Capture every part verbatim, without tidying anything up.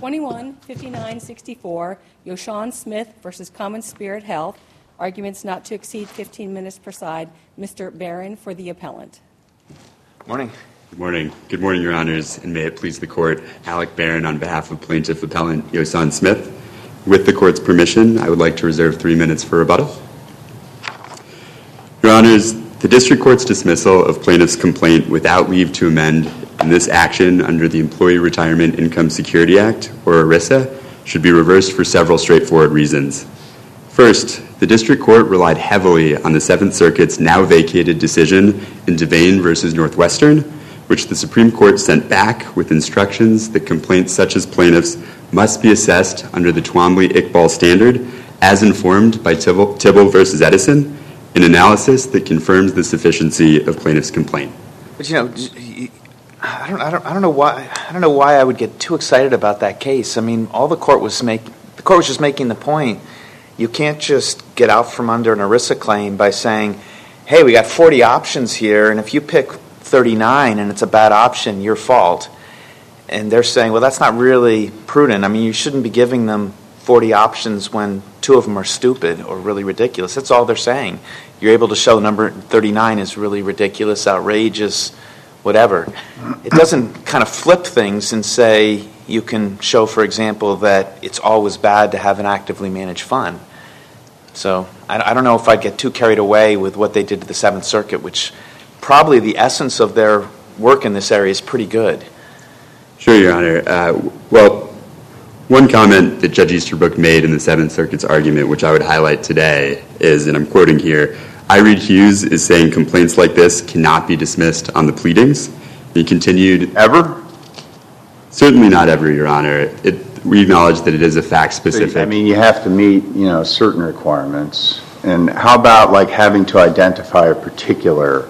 twenty-one fifty-nine sixty-four, Yoshan Smith versus Common Spirit Health. Arguments not to exceed fifteen minutes per side. Mister Barron for the appellant. Morning. Good morning. Good morning, Your Honors, and may it please the Court. Alec Barron on behalf of Plaintiff Appellant Yoshan Smith. With the Court's permission, I would like to reserve three minutes for rebuttal. Your Honors, the District Court's dismissal of plaintiff's complaint without leave to amend in this action under the Employee Retirement Income Security Act, or ERISA, should be reversed for several straightforward reasons. First, the District Court relied heavily on the Seventh Circuit's now vacated decision in Devane versus Northwestern, which the Supreme Court sent back with instructions that complaints such as plaintiffs must be assessed under the Twombly-Iqbal standard as informed by Tibble, Tibble versus Edison, an analysis that confirms the sufficiency of plaintiff's complaint. But you know, I don't, I don't, I don't know why, I don't know why I would get too excited about that case. I mean, all the court was make, the court was just making the point. You can't just get out from under an ERISA claim by saying, "Hey, we got forty options here, and if you pick thirty-nine and it's a bad option, your fault." And they're saying, well, that's not really prudent. I mean, you shouldn't be giving them forty options when two of them are stupid or really ridiculous. That's all they're saying. You're able to show number thirty-nine is really ridiculous, outrageous, whatever. It doesn't kind of flip things and say you can show, for example, that it's always bad to have an actively managed fund. So I, I don't know if I'd get too carried away with what they did to the Seventh Circuit, which probably the essence of their work in this area is pretty good. Sure, Your Honor. Uh, well, one comment that Judge Easterbrook made in the Seventh Circuit's argument, which I would highlight today, is, and I'm quoting here, I read Hughes is saying complaints like this cannot be dismissed on the pleadings. He continued, Ever? Certainly not ever, Your Honor. It, we acknowledge that it is a fact-specific. I mean, you have to meet, you know, certain requirements. And how about, like, having to identify a particular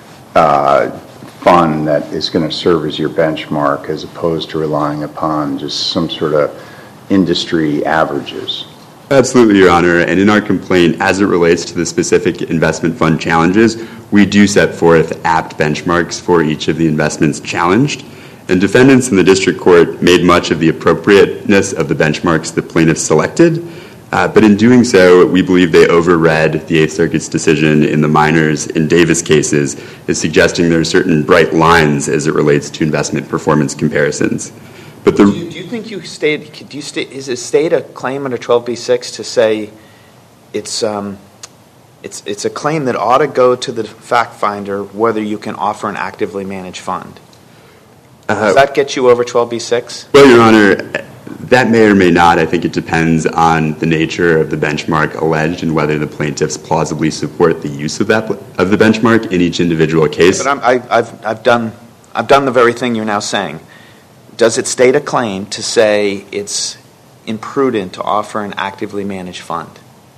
uh, fund that is going to serve as your benchmark as opposed to relying upon just some sort of industry averages? Absolutely, Your Honor. And in our complaint, as it relates to the specific investment fund challenges, we do set forth apt benchmarks for each of the investments challenged. And defendants in the district court made much of the appropriateness of the benchmarks the plaintiffs selected. Uh, but in doing so, we believe they overread the Eighth Circuit's decision in the Miners and Davis cases as suggesting there are certain bright lines as it relates to investment performance comparisons. But the do, you, do you think you state? Do you state? Is it state a claim under twelve B six to say it's um, it's it's a claim that ought to go to the fact finder whether you can offer an actively managed fund? Uh, Does that get you over twelve B six? Well, Your Honor, that may or may not. I think it depends on the nature of the benchmark alleged and whether the plaintiffs plausibly support the use of that of the benchmark in each individual case. But I'm, I, I've I've done I've done the very thing you're now saying. Does it state a claim to say it's imprudent to offer an actively managed fund?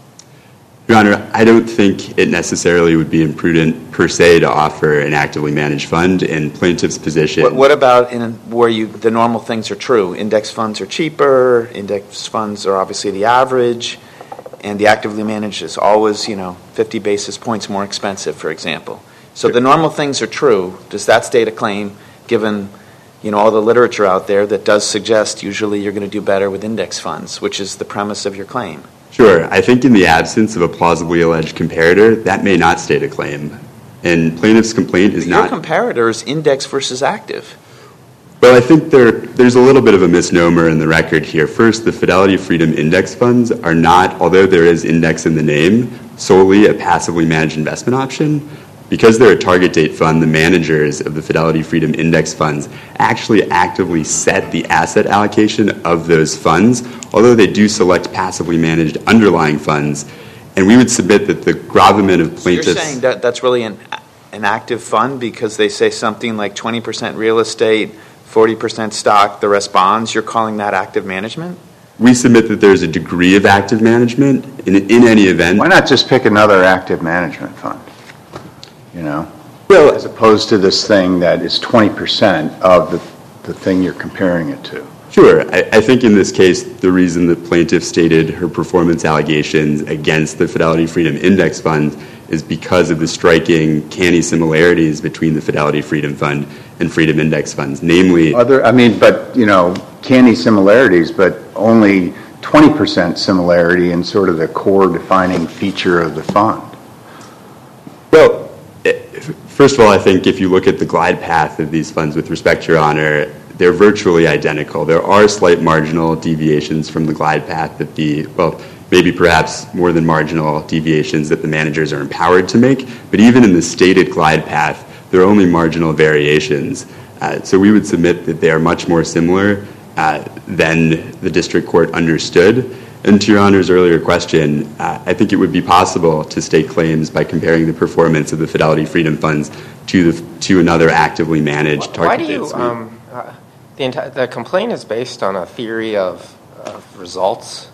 Your Honor, I don't think it necessarily would be imprudent per se to offer an actively managed fund in plaintiff's position. What, what about in where you the normal things are true? Index funds are cheaper. Index funds are obviously the average, and the actively managed is always, you know, fifty basis points more expensive, for example. So the normal things are true. Does that state a claim, given, you know, all the literature out there that does suggest usually you're going to do better with index funds, which is the premise of your claim? Sure. I think in the absence of a plausibly alleged comparator, that may not state a claim. And plaintiff's complaint is Your not... Your comparator is index versus active. Well, I think there there's a little bit of a misnomer in the record here. First, the Fidelity Freedom Index funds are not, although there is index in the name, solely a passively managed investment option. Because they're a target date fund, the managers of the Fidelity Freedom Index funds actually actively set the asset allocation of those funds, although they do select passively managed underlying funds. And we would submit that the gravamen of plaintiffs... So you're saying that that's really an, an active fund because they say something like twenty percent real estate, forty percent stock, the rest bonds. You're calling that active management? We submit that there's a degree of active management in, in any event. Why not just pick another active management fund? You know, well, as opposed to this thing that is twenty percent of the, the thing you're comparing it to. Sure. I, I think in this case, the reason the plaintiff stated her performance allegations against the Fidelity Freedom Index Fund is because of the striking canny similarities between the Fidelity Freedom Fund and Freedom Index funds, namely... Other, I mean, but, you know, canny similarities, but only twenty percent similarity in sort of the core defining feature of the fund. Well, first of all, I think if you look at the glide path of these funds with respect to Your Honor, they're virtually identical. There are slight marginal deviations from the glide path that the, well, maybe perhaps more than marginal deviations that the managers are empowered to make, but even in the stated glide path, there are only marginal variations. Uh, so we would submit that they are much more similar uh, than the district court understood. And to Your Honor's earlier question, uh, I think it would be possible to state claims by comparing the performance of the Fidelity Freedom Funds to the, to another actively managed target Why do date you, suite. um, uh, the, enti- the complaint is based on a theory of, of results,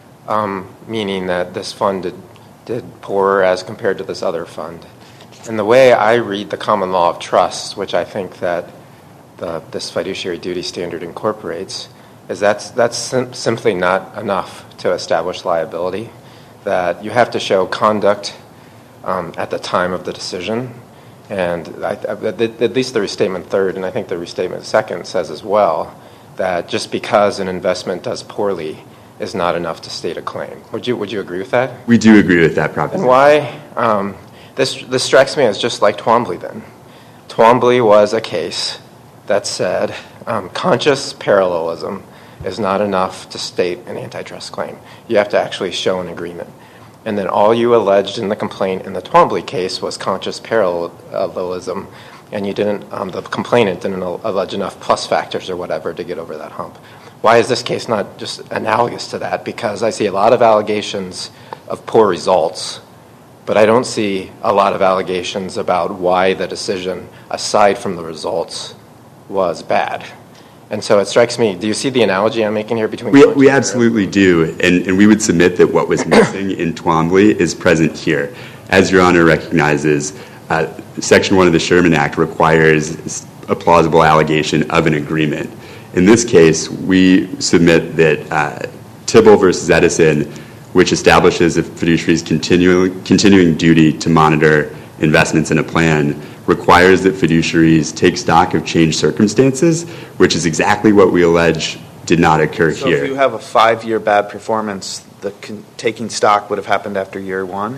um, meaning that this fund did, did poorer as compared to this other fund. And the way I read the common law of trust, which I think that the, this fiduciary duty standard incorporates, is that's, that's sim- simply not enough to establish liability, that you have to show conduct um, at the time of the decision. And I, at least the restatement third, and I think the restatement second says as well, that just because an investment does poorly is not enough to state a claim. Would you, would you agree with that? We do agree with that proposition. And why? Um, this, this strikes me as just like Twombly then. Twombly was a case that said um, conscious parallelism is not enough to state an antitrust claim. You have to actually show an agreement. And then all you alleged in the complaint in the Twombly case was conscious parallelism, and you didn't, um, the complainant didn't allege enough plus factors or whatever to get over that hump. Why is this case not just analogous to that? Because I see a lot of allegations of poor results, but I don't see a lot of allegations about why the decision, aside from the results, was bad. And so it strikes me, do you see the analogy I'm making here between... We, we absolutely do, and, and we would submit that what was missing in Twombly is present here. As Your Honor recognizes, uh, Section one of the Sherman Act requires a plausible allegation of an agreement. In this case, we submit that uh, Tibble versus Edison, which establishes a fiduciary's continuing, continuing duty to monitor investments in a plan, requires that fiduciaries take stock of changed circumstances, which is exactly what we allege did not occur So here. if you have a five-year bad performance, the con- taking stock would have happened after year one?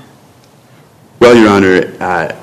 Well, Your Honor, uh,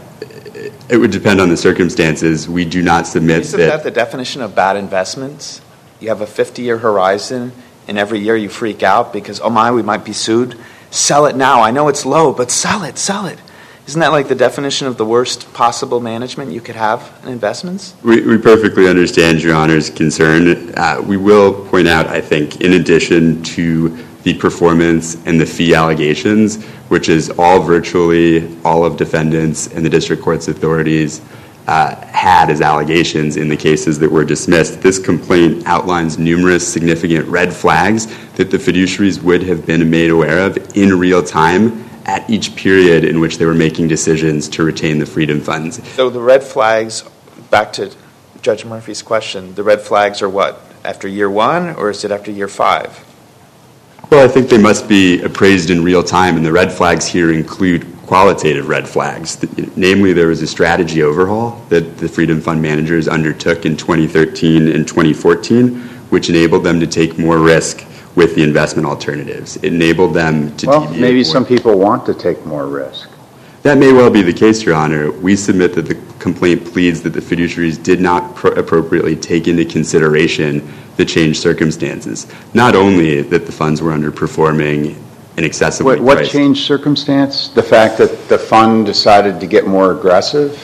it would depend on the circumstances. We do not submit Isn't that... that the definition of bad investments? You have a fifty-year horizon, and every year you freak out because, oh my, we might be sued. Sell it now. I know it's low, but sell it, sell it. Isn't that like the definition of the worst possible management you could have in investments? We, we perfectly understand Your Honor's concern. Uh, we will point out, I think, in addition to the performance and the fee allegations, which is all virtually all of defendants and the district court's authorities uh, had as allegations in the cases that were dismissed, this complaint outlines numerous significant red flags that the fiduciaries would have been made aware of in real time at each period in which they were making decisions to retain the freedom funds. So the red flags, back to Judge Murphy's question, the red flags are what? After year one, or is it after year five? Well, I think they must be appraised in real time, and the red flags here include qualitative red flags. Namely, there was a strategy overhaul that the Freedom Fund managers undertook in twenty thirteen and twenty fourteen, which enabled them to take more risk with the investment alternatives. It enabled them to Well, deviate maybe more. some people want to take more risk. That may well be the case, Your Honor. We submit that the complaint pleads that the fiduciaries did not pro- appropriately take into consideration the changed circumstances. Not only that the funds were underperforming and excessively What, what priced. changed circumstance? The fact that the fund decided to get more aggressive?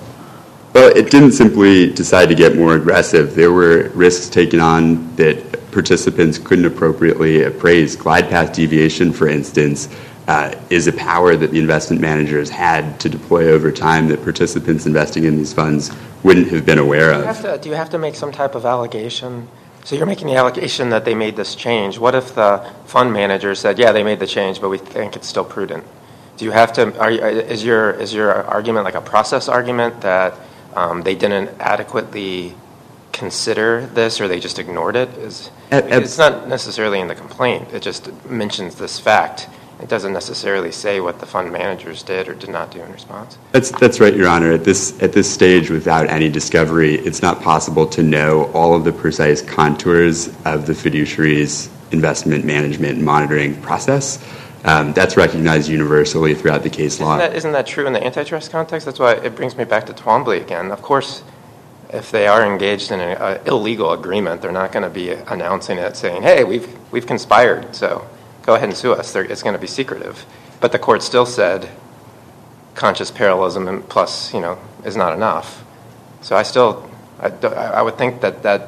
Well, it didn't simply decide to get more aggressive. There were risks taken on that participants couldn't appropriately appraise. Glide path deviation, for instance, uh, is a power that the investment managers had to deploy over time that participants investing in these funds wouldn't have been aware Do you of. have to, do you have to make some type of allegation? So you're making the allegation that they made this change. What if the fund manager said, yeah, they made the change, but we think it's still prudent? Do you have to, are you, is your is your argument like a process argument that um, they didn't adequately consider this or they just ignored it? Is, At- at- it's not necessarily in the complaint. It just mentions this fact It doesn't necessarily say what the fund managers did or did not do in response. That's that's right, Your Honor. At this at this stage, without any discovery, it's not possible to know all of the precise contours of the fiduciary's investment management and monitoring process. Um, that's recognized universally throughout the case law. Isn't that, isn't that true in the antitrust context? That's why it brings me back to Twombly again. Of course, if they are engaged in an illegal agreement, they're not going to be announcing it, saying, "Hey, we've we've conspired, so go ahead and sue us." They're, it's going to be secretive. But the court still said conscious parallelism and plus, you know, is not enough. So I still, I, I would think that that,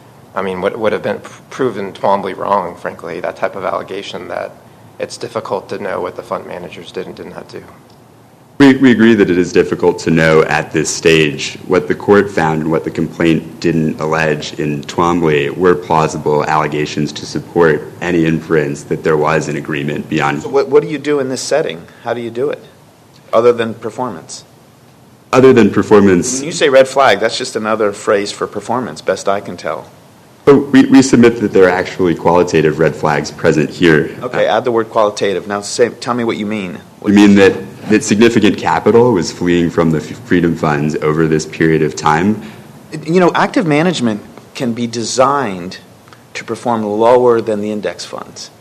I mean, would would have been proven Twombly wrong, frankly, that type of allegation that it's difficult to know what the fund managers did and did not do. We, we agree that it is difficult to know at this stage. What the court found and what the complaint didn't allege in Twombly were plausible allegations to support any inference that there was an agreement beyond. So what, what do you do in this setting? How do you do it, other than performance? Other than performance. When you say red flag, that's just another phrase for performance, best I can tell. Oh, we, we submit that there are actually qualitative red flags present here. Okay, uh, add the word qualitative. Now say, tell me what you mean. What we mean that, that significant capital was fleeing from the Freedom Funds over this period of time. You know, active management can be designed to perform lower than the index funds,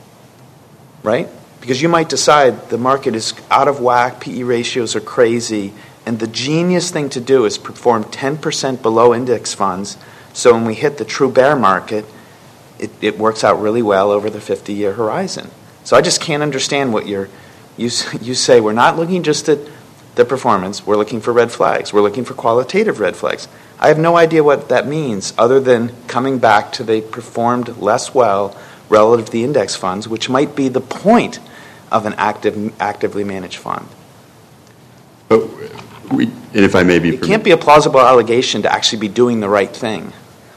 right? Because you might decide the market is out of whack, P E ratios are crazy, and the genius thing to do is perform ten percent below index funds. So when we hit the true bear market, it, it works out really well over the fifty-year horizon. So I just can't understand what you're, you, you say. We're not looking just at the performance. We're looking for red flags. We're looking for qualitative red flags. I have no idea what that means other than coming back to they performed less well relative to the index funds, which might be the point of an active, actively managed fund. But we, and if I may be... It can't be a plausible allegation to actually be doing the right thing.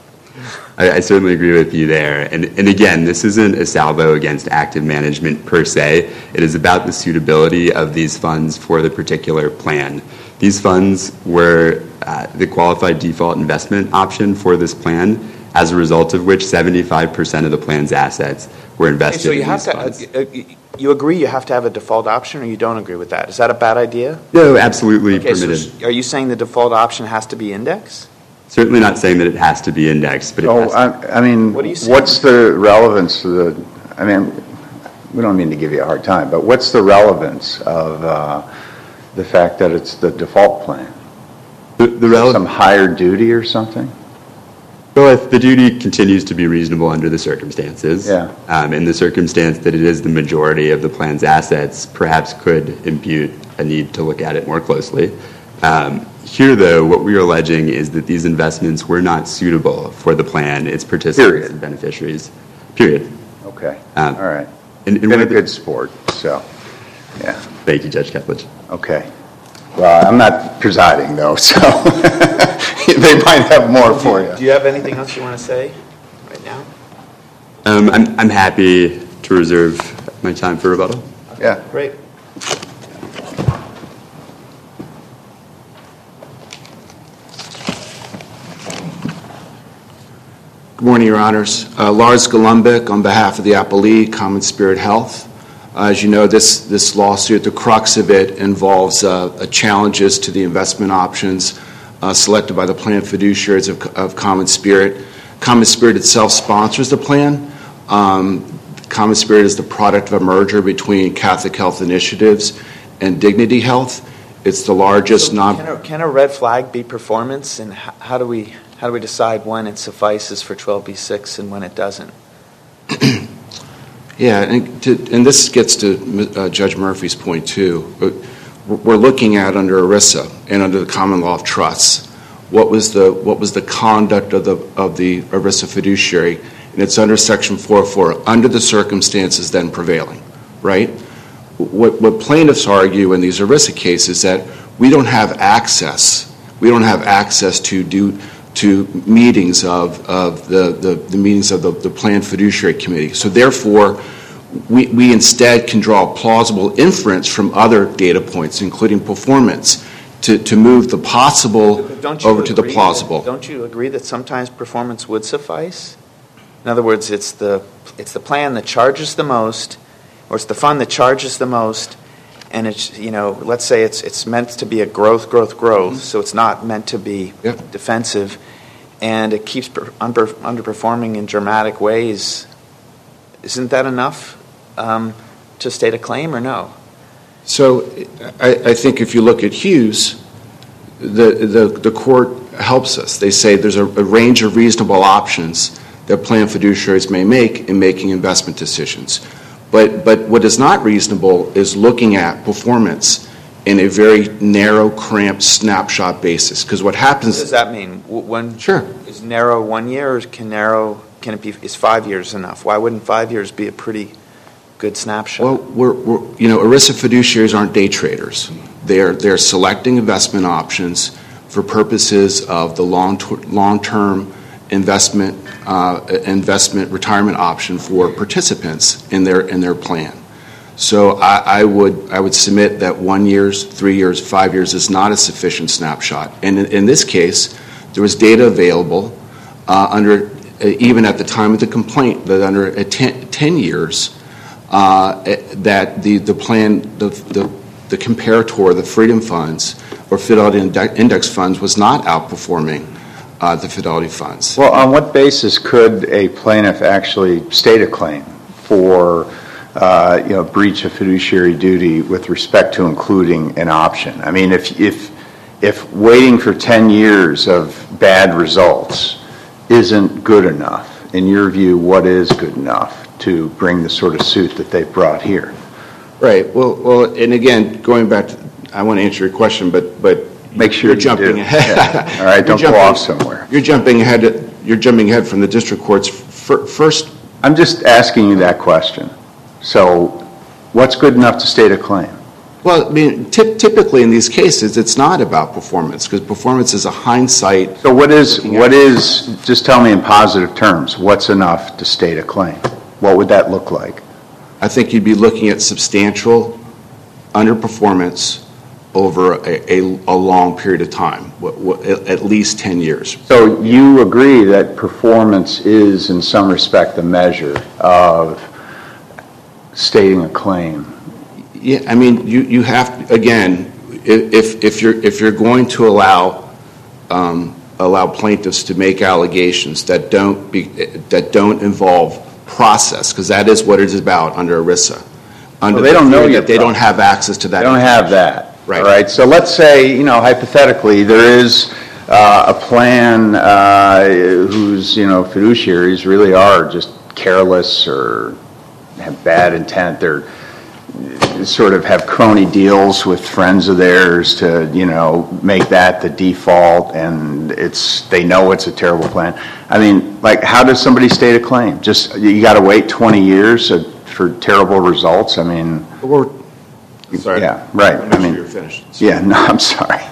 I, I certainly agree with you there. And, and again, this isn't a salvo against active management per se. It is about the suitability of these funds for the particular plan. These funds were uh, the qualified default investment option for this plan, as a result of which seventy-five percent of the plan's assets were invested Okay, so you in have these to, funds. uh, you agree you have to have a default option, or you don't agree with that? Is that a bad idea? No, absolutely Okay, permitted. so are you saying the default option has to be index? Certainly not saying that it has to be indexed, but it Oh, has to. I, I mean, What do you say? what's the relevance to the, I mean, we don't mean to give you a hard time, but what's the relevance of uh, the fact that it's the default plan? The, the Some relevant. higher duty or something? Well, if the duty continues to be reasonable under the circumstances, Yeah. um, in the circumstance that it is the majority of the plan's assets, perhaps could impute a need to look at it more closely. Um, here, though, what we are alleging is that these investments were not suitable for the plan, its participants Period. and beneficiaries. Period. Okay, Um, all right. And, and Been one a of the- good sport, so, yeah, Thank you, Judge Kethledge. okay. Well, I'm not presiding, though, so they might have more for you. Do you have anything else you want to say right now? Um, I'm, I'm happy to reserve my time for rebuttal. Yeah. Great. Good morning, Your Honors. Uh, Lars Golumbik on behalf of the Appellee, Common Spirit Health. Uh, as you know, this, this lawsuit, the crux of it involves uh, challenges to the investment options uh, selected by the plan fiduciaries of, of Common Spirit. Common Spirit itself sponsors the plan. Um, Common Spirit is the product of a merger between Catholic Health Initiatives and Dignity Health. It's the largest So non... Can a, can a red flag be performance, and how, how do we how do we decide when it suffices for twelve B six and when it doesn't? Yeah, and, to, and this gets to uh, Judge Murphy's point too. We're looking at under ERISA and under the common law of trusts, what was the what was the conduct of the of the ERISA fiduciary, and it's under Section four oh four, under the circumstances then prevailing, right? What what plaintiffs argue in these ERISA cases is that we don't have access, we don't have access to do. to meetings of, of the, the, the meetings of the, the planned fiduciary committee. So therefore, we, we instead can draw a plausible inference from other data points, including performance, to, to move the possible Don't you over to the agree plausible. That, don't you agree that sometimes performance would suffice? In other words, it's the it's the plan that charges the most. or it's the fund that charges the most, and it's, you know, let's say it's it's meant to be a growth, growth, growth, mm-hmm. so it's not meant to be yeah. defensive, and it keeps under, underperforming in dramatic ways. Isn't that enough um, to state a claim, or no? So I, I think if you look at Hughes, the, the, the court helps us. They say there's a, a range of reasonable options that plan fiduciaries may make in making investment decisions. But, but what is not reasonable is looking at performance in a very narrow, cramped snapshot basis. Because what happens... What does that mean? When sure. Is narrow one year, or can narrow, can it be, is five years enough? Why wouldn't five years be a pretty good snapshot? Well, we're, we're, you know, ERISA fiduciaries aren't day traders. They're, they're selecting investment options for purposes of the long, long-term investment, uh, investment retirement option for participants in their in their plan. So I, I would I would submit that one years, three years, five years is not a sufficient snapshot. And in, in this case, there was data available uh, under uh, even at the time of the complaint that under uh, ten, ten years uh, that the the plan the the the comparator, the Freedom Funds or Fidelity Index funds was not outperforming uh, the Fidelity funds. Well, on what basis could a plaintiff actually state a claim for uh, you know breach of fiduciary duty with respect to including an option? I mean, if if if waiting for ten years of bad results isn't good enough, in your view, what is good enough to bring the sort of suit that they brought here? Right. Well, well, and again, going back to, I want to answer your question, but but make sure you're you jumping do. ahead. Yeah. All right, don't jumping, go off somewhere. You're jumping ahead. You're jumping ahead from the district court's f- first. I'm just asking you that question. So, what's good enough to state a claim? Well, I mean, ty- typically in these cases, it's not about performance because performance is a hindsight. So, what is what is? Just tell me in positive terms. What's enough to state a claim? What would that look like? I think you'd be looking at substantial underperformance over a, a, a long period of time, what, what, at least ten years. So you agree that performance is, in some respect, the measure of stating a claim? Yeah, I mean, you, you have to, again, if if you're if you're going to allow um, allow plaintiffs to make allegations that don't be that don't involve process, because that is what it is about under ERISA. Under well, they don't know yet. They don't have access to that. They don't have that. Right. All right. So let's say, you know, hypothetically, there is uh, a plan uh, whose, you know, fiduciaries really are just careless or have bad intent. They're sort of have crony deals with friends of theirs to, you know, make that the default, and it's they know it's a terrible plan. I mean, like, how does somebody state a claim? Just you got to wait twenty years for terrible results? I mean, or sorry, yeah, right. I mean, sure you're finished. Yeah, no, I'm sorry.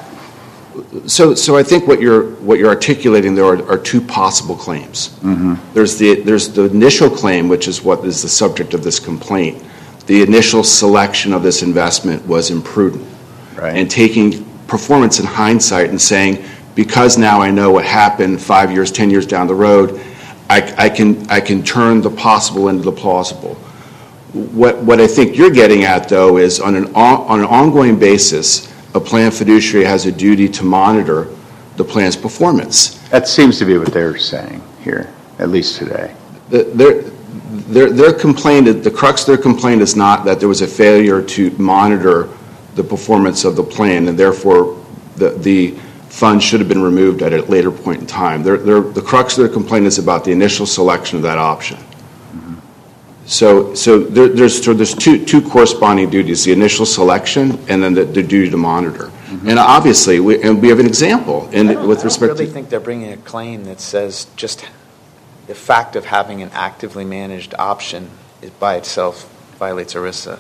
So, so I think what you're what you're articulating there are, are two possible claims. Mm-hmm. There's the there's the initial claim, which is what is the subject of this complaint. The initial selection of this investment was imprudent, right. And taking performance in hindsight and saying, because now I know what happened five years, ten years down the road, I, I can I can turn the possible into the plausible. What what I think you're getting at, though, is on an on an ongoing basis, a plan fiduciary has a duty to monitor the plan's performance. That seems to be what they're saying here, at least today. The, their, their, their complaint, the crux of their complaint is not that there was a failure to monitor the performance of the plan, and therefore the, the fund should have been removed at a later point in time. They're, they're, the crux of their complaint is about the initial selection of that option. Mm-hmm. So, so there, there's so there's two two corresponding duties: the initial selection and then the, the duty to monitor. Mm-hmm. And obviously, we, and we have an example in I don't, with I respect don't really to. think they're bringing a claim that says just the fact of having an actively managed option is by itself violates ERISA.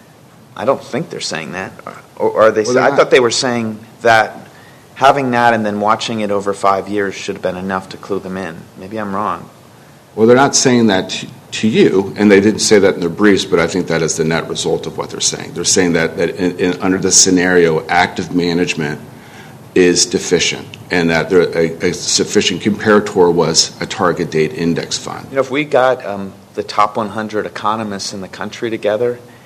I don't think they're saying that, or, or are they? Well, I not. thought they were saying that having that and then watching it over five years should have been enough to clue them in. Maybe I'm wrong. Well, they're not saying that to, to you, and they didn't say that in their briefs, but I think that is the net result of what they're saying. They're saying that, that in, in, under the scenario, active management is deficient, and that there, a, a sufficient comparator was a target date index fund. You know, if we got um, the top one hundred economists in the country together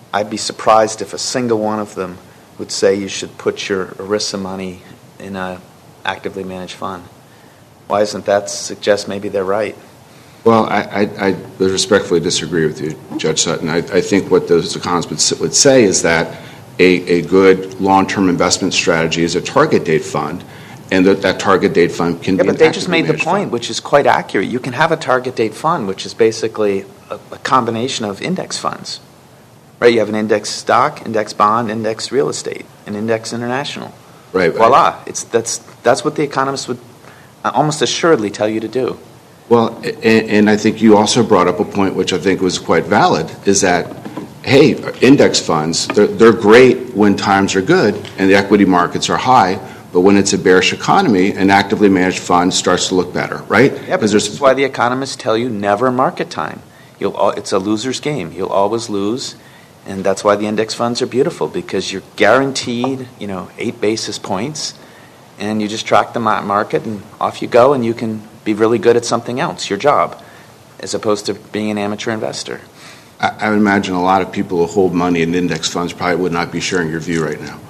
I'd be surprised if a single one of them would say you should put your ERISA money in a actively managed fund. Why isn't that suggest maybe they're right? Well, I, I, I respectfully disagree with you, Judge Sutton. I, I think what those economists would, would say is that a, a good long-term investment strategy is a target date fund, and that that target date fund can yeah, be but an they just made the actively managed point, fund. which is quite accurate. You can have a target date fund, which is basically a, a combination of index funds. Right? You have an index stock, index bond, index real estate, and index international. Right. Voila. It's, that's, that's what the economists would almost assuredly tell you to do. Well, and, and I think you also brought up a point which I think was quite valid, is that, hey, index funds, they're, they're great when times are good and the equity markets are high, but when it's a bearish economy, an actively managed fund starts to look better, right? Yeah, but this is why the economists tell you never market time. You'll, al- it's a loser's game. You'll always lose, and that's why the index funds are beautiful, because you're guaranteed, you know, eight basis points, and you just track the market, and off you go, and you can be really good at something else, your job, as opposed to being an amateur investor. I, I would imagine a lot of people who hold money in index funds probably would not be sharing your view right now.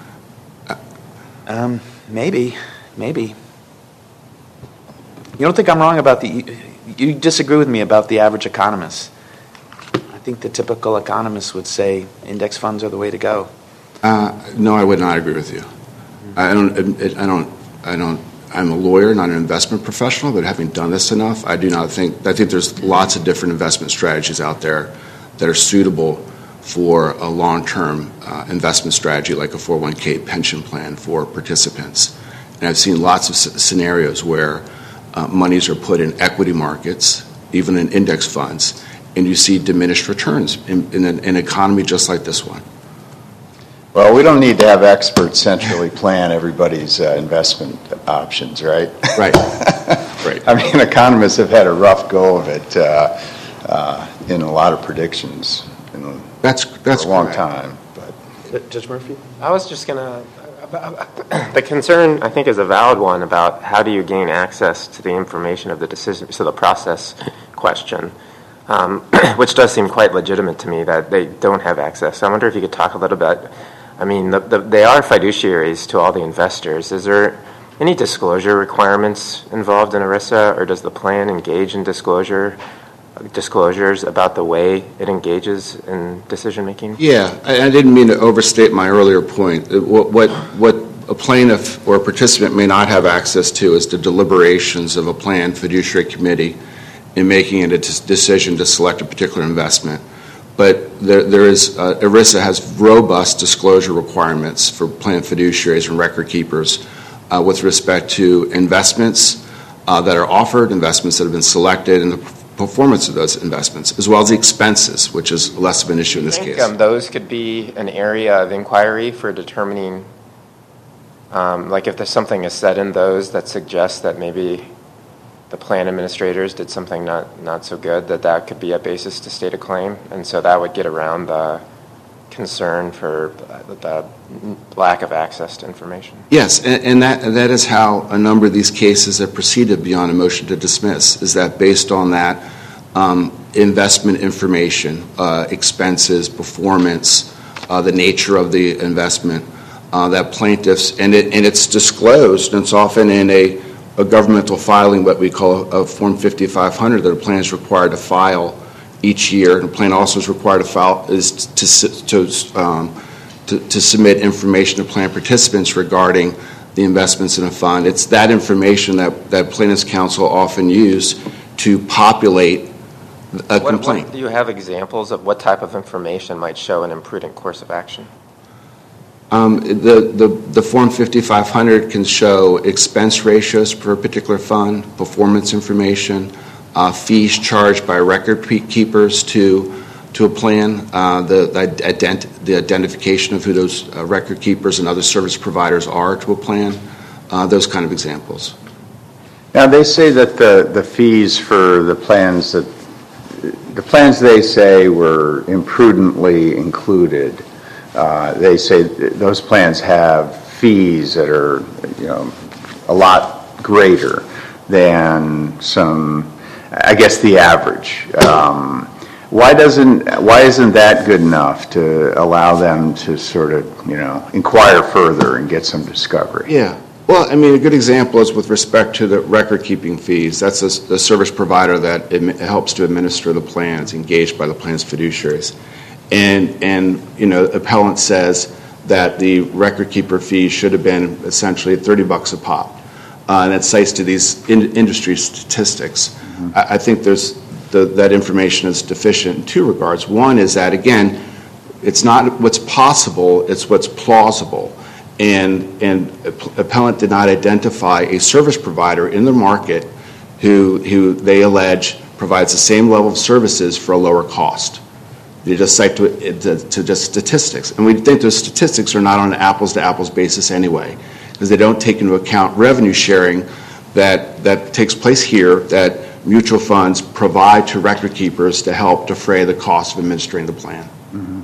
Um, maybe, maybe. You don't think I'm wrong about the, you, you disagree with me about the average economist. I think the typical economist would say index funds are the way to go. Uh, no, I would not agree with you. I don't, I don't, I don't, I'm a lawyer, not an investment professional, but having done this enough, I do not think, I think there's lots of different investment strategies out there that are suitable for a long-term uh, investment strategy like a four oh one k pension plan for participants. And I've seen lots of s- scenarios where uh, monies are put in equity markets, even in index funds, and you see diminished returns in, in an, an economy just like this one. Well, we don't need to have experts centrally plan everybody's uh, investment options, right? Right. Right. I mean, economists have had a rough go of it uh, uh, in a lot of predictions in That's that's for a long correct. time. But Judge Murphy? I was just going to. The concern, I think, is a valid one about how do you gain access to the information of the decision, so the process question, um, which does seem quite legitimate to me that they don't have access. I wonder if you could talk a little bit. I mean, the, the, they are fiduciaries to all the investors. Is there any disclosure requirements involved in ERISA, or does the plan engage in disclosure disclosures about the way it engages in decision making? Yeah, I, I didn't mean to overstate my earlier point. What, what what a plaintiff or a participant may not have access to is the deliberations of a plan fiduciary committee in making a decision to select a particular investment. But there, there is uh, ERISA has robust disclosure requirements for plan fiduciaries and record keepers uh, with respect to investments uh, that are offered, investments that have been selected, and the performance of those investments, as well as the expenses, which is less of an issue in this I think case. um, those could be an area of inquiry for determining, um, like if there's something is said in those that suggests that maybe the plan administrators did something not, not so good, that that could be a basis to state a claim. And so that would get around the concern for the lack of access to information. Yes, and, and that that is how a number of these cases have proceeded beyond a motion to dismiss, is that based on that um, investment information, uh, expenses, performance, uh, the nature of the investment, uh, that plaintiffs, and, it, and it's disclosed, and it's often in a, a governmental filing, what we call a, a Form fifty-five hundred, that a plan is required to file each year, and a plan also is required to file is to to, um, to to submit information to plan participants regarding the investments in a fund. It's that information that that plaintiffs' counsel often use to populate a What, complaint. what, do you have examples of what type of information might show an imprudent course of action? Um, the, the the Form fifty-five hundred can show expense ratios for a particular fund, performance information, uh, fees charged by record keepers to to a plan, uh, the the, ident- the identification of who those uh, record keepers and other service providers are to a plan, uh, those kind of examples. now they say that the, the fees for the plans that the plans they say were imprudently included. Uh, they say th- those plans have fees that are, you know, a lot greater than some, I guess, the average. Um, Why doesn't, why isn't that good enough to allow them to sort of, you know, inquire further and get some discovery? Yeah. Well, I mean, a good example is with respect to the record-keeping fees. That's a, a service provider that it helps to administer the plans, engaged by the plan's fiduciaries. And, and you know, appellant says that the record-keeper fee should have been essentially thirty bucks a pop. Uh, and that cites to these in, industry statistics. Mm-hmm. I, I think there's the, that information is deficient in two regards. One is that, again, it's not what's possible, it's what's plausible. And, and appellant did not identify a service provider in the market who, who they allege provides the same level of services for a lower cost. They just cite to, to, to just statistics. And we think those statistics are not on an apples-to-apples basis anyway, because they don't take into account revenue sharing that, that takes place here that mutual funds provide to record keepers to help defray the cost of administering the plan. Mm-hmm.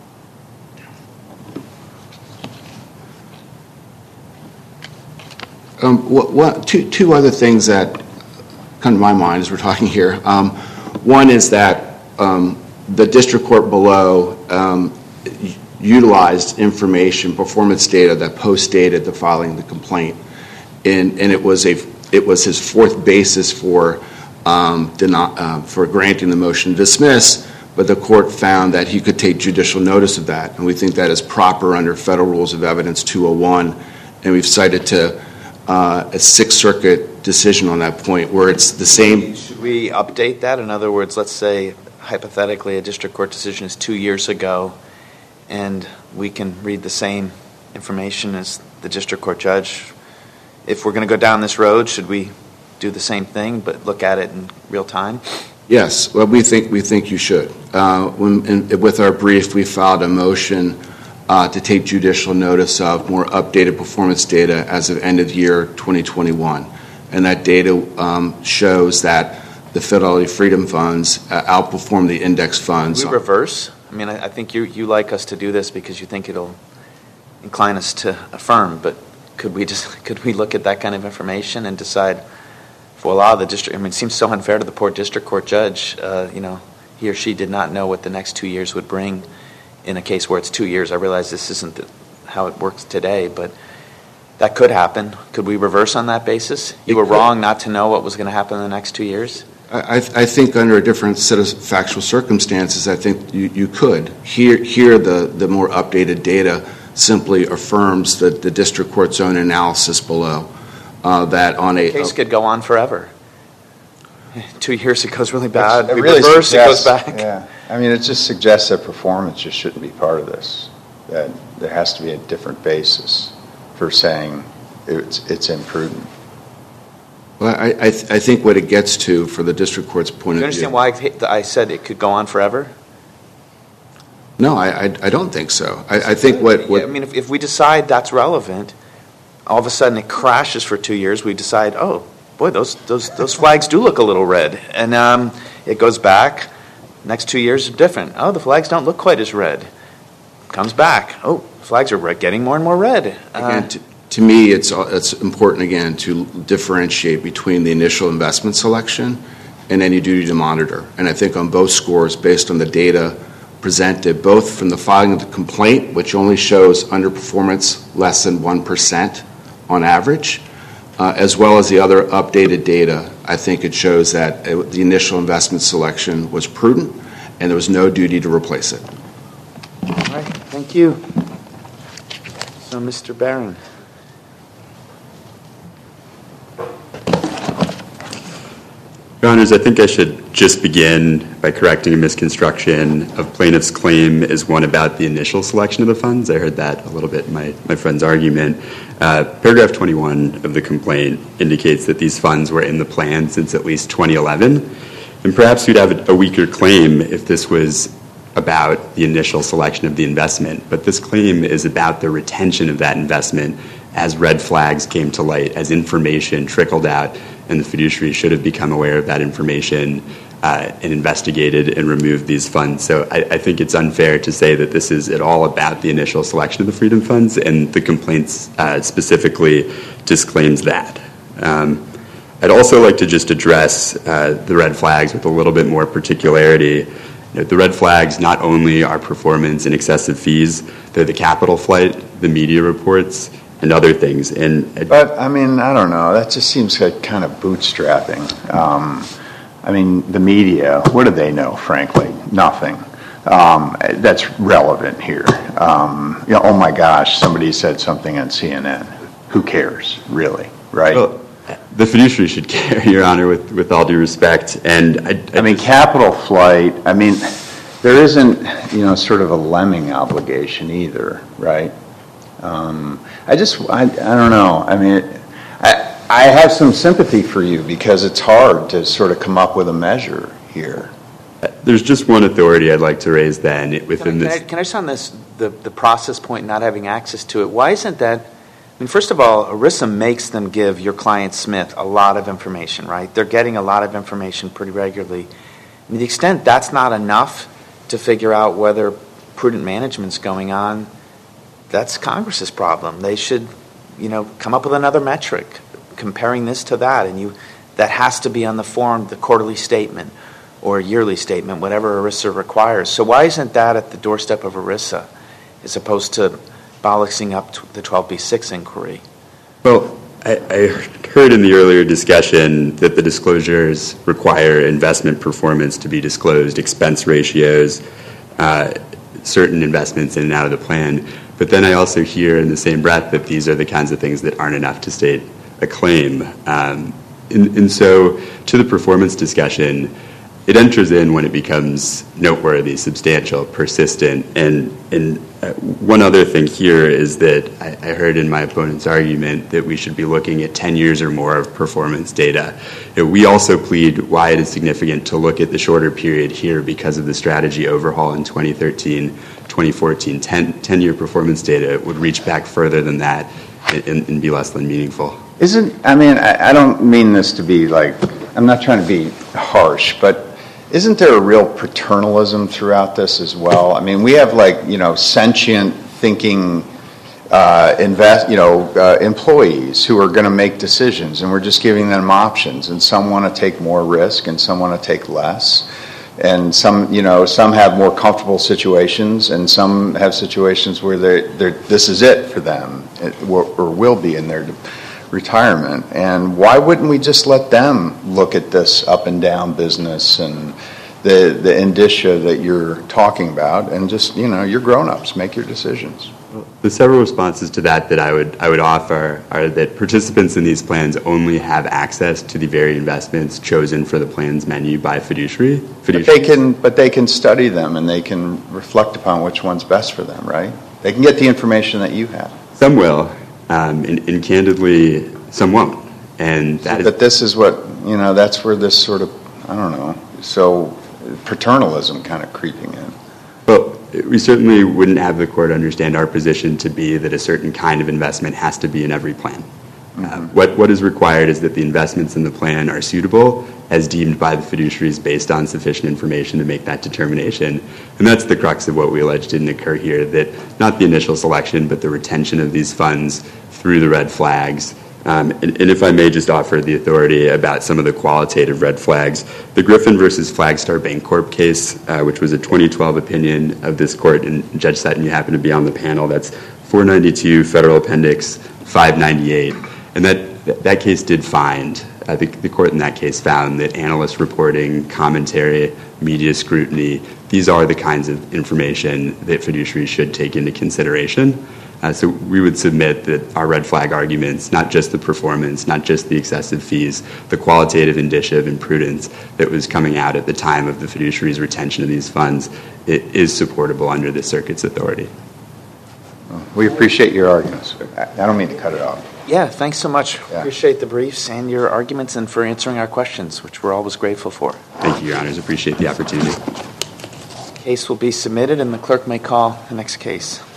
Um, what, what, two, two other things that come to my mind as we're talking here. Um, one is that um, the district court below um, utilized information, performance data that post-dated the filing of the complaint, and, and it was a it was his fourth basis for um, deni- uh, for granting the motion to dismiss. But the court found that he could take judicial notice of that, and we think that is proper under Federal Rules of Evidence two oh one, and we've cited to uh, a Sixth Circuit decision on that point where it's the same. Should we update that? In other words, let's say hypothetically a district court decision is two years ago, and we can read the same information as the district court judge. If we're going to go down this road, should we do the same thing but look at it in real time? Yes, well, we think we think you should. Uh, when, in, with our brief, we filed a motion uh, to take judicial notice of more updated performance data as of end of year twenty twenty-one, and that data um, shows that the Fidelity Freedom Funds uh, outperform the index funds. We reverse. I mean, I, I think you you like us to do this because you think it'll incline us to affirm. But could we just could we look at that kind of information and decide? Voila, the district. I mean, it seems so unfair to the poor district court judge. Uh, you know, he or she did not know what the next two years would bring in a case where it's two years. I realize this isn't the, how it works today, but that could happen. Could we reverse on that basis? You It were could. wrong not to know what was going to happen in the next two years? I, I think under a different set of factual circumstances, I think you, you could. Here, here the, the more updated data simply affirms the, the district court's own analysis below. Uh, that on a The case could go on forever. Two years it goes really bad. It we really reverse, it goes suggests- back. Yeah, I mean, it just suggests that performance just shouldn't be part of this. That there has to be a different basis for saying it's it's imprudent. Well, I, I, th- I think what it gets to, for the district court's point Do you of view. understand why I, I said it could go on forever? No, I, I, I don't think so. I, I think what, what Yeah, I mean, if, if we decide that's relevant, all of a sudden it crashes for two years. We decide, oh boy, those those those flags do look a little red, and um, it goes back. Next two years are different. Oh, the flags don't look quite as red. Comes back. Oh, flags are red, getting more and more red. Uh, again, to, to me, it's it's important again to differentiate between the initial investment selection and any duty to monitor. And I think on both scores, based on the data presented, both from the filing of the complaint, which only shows underperformance less than one percent on average, uh, as well as the other updated data, I think it shows that it, the initial investment selection was prudent and there was no duty to replace it. all right, thank you. So, Mister Barron. Your Honors, I think I should just begin by correcting a misconstruction of plaintiff's claim as one about the initial selection of the funds. I heard that a little bit in my, my friend's argument. Uh, paragraph twenty-one of the complaint indicates that these funds were in the plan since at least twenty eleven, and perhaps you'd have a, a weaker claim if this was about the initial selection of the investment, but this claim is about the retention of that investment as red flags came to light, as information trickled out, and the fiduciary should have become aware of that information uh, and investigated and removed these funds. So I, I think it's unfair to say that this is at all about the initial selection of the Freedom Funds, and the complaint uh, specifically disclaims that. Um, I'd also like to just address uh, the red flags with a little bit more particularity. you know, the red flags not only are performance and excessive fees, they're the capital flight, the media reports, and other things. And But, I mean, I don't know. That just seems like kind of bootstrapping. Um, I mean, the media, what do they know, frankly? Nothing. Um, that's relevant here. Um, you know, oh my gosh, somebody said something on C N N. Who cares, really, right? Well, the fiduciary should care, Your Honor, with, with all due respect. And I, I, I mean, just, capital flight, I mean, there isn't, you know, sort of a lemming obligation either, right? Um, I just, I, I don't know. I mean, I, I have some sympathy for you because it's hard to sort of come up with a measure here. There's just one authority I'd like to raise then within Can I, this. can I, can I just on this, the, the process point, not having access to it, why isn't that, I mean, first of all, ERISA makes them give your client Smith a lot of information, right? They're getting a lot of information pretty regularly. I mean, the extent that's not enough to figure out whether prudent management's going on, that's Congress's problem. They should, you know, come up with another metric, comparing this to that, and you that has to be on the form, the quarterly statement or yearly statement, whatever ERISA requires. So why isn't that at the doorstep of ERISA as opposed to bollocksing up to the twelve B six inquiry? Well, I, I heard in the earlier discussion that the disclosures require investment performance to be disclosed, expense ratios, uh, certain investments in and out of the plan. But then I also hear in the same breath that these are the kinds of things that aren't enough to state a claim. Um, and, and so to the performance discussion, it enters in when it becomes noteworthy, substantial, persistent. And, and uh, one other thing here is that I, I heard in my opponent's argument that we should be looking at ten years or more of performance data. You know, we also plead why it is significant to look at the shorter period here because of the strategy overhaul in twenty thirteen, twenty fourteen. ten, ten-year performance data would reach back further than that and, and be less than meaningful. Isn't, I mean, I, I don't mean this to be like, I'm not trying to be harsh, but isn't there a real paternalism throughout this as well? I mean, we have like, you know, sentient thinking uh, invest, you know, uh, employees who are going to make decisions, and we're just giving them options. And some want to take more risk, and some want to take less. And some, you know, some have more comfortable situations, and some have situations where they, they're, this is it for them, or, or will be in their retirement. And why wouldn't we just let them look at this up and down business and the the indicia that you're talking about, and just, you know, you're grown-ups, make your decisions. The several responses to that that I would I would offer are that participants in these plans only have access to the very investments chosen for the plan's menu by fiduciary. But they can, but they can study them, and they can reflect upon which one's best for them, right? They can get the information that you have. Some will, um, and, and candidly, some won't. And that But is, this is what, you know, that's where this sort of, I don't know, so paternalism kind of creeping in. well, we certainly wouldn't have the court understand our position to be that a certain kind of investment has to be in every plan. Mm-hmm. Uh, what what is required is that the investments in the plan are suitable as deemed by the fiduciaries based on sufficient information to make that determination. And that's the crux of what we allege didn't occur here, that not the initial selection, but the retention of these funds through the red flags. Um, and, and if I may just offer the authority about some of the qualitative red flags, the Griffin versus Flagstar Bancorp case, uh, which was a twenty twelve opinion of this court, and Judge Sutton, you happen to be on the panel, that's four ninety-two Federal Appendix five ninety-eight. And that, that case did find, I think the court in that case found that analyst reporting, commentary, media scrutiny, these are the kinds of information that fiduciaries should take into consideration. Uh, so we would submit that our red flag arguments, not just the performance, not just the excessive fees, the qualitative indicia of imprudence that was coming out at the time of the fiduciary's retention of these funds, it is supportable under the circuit's authority. We appreciate your arguments. I don't mean to cut it off. Yeah, thanks so much. Yeah. Appreciate the briefs and your arguments and for answering our questions, which we're always grateful for. Thank you, Your Honors. Appreciate the opportunity. Case will be submitted, and the clerk may call the next case.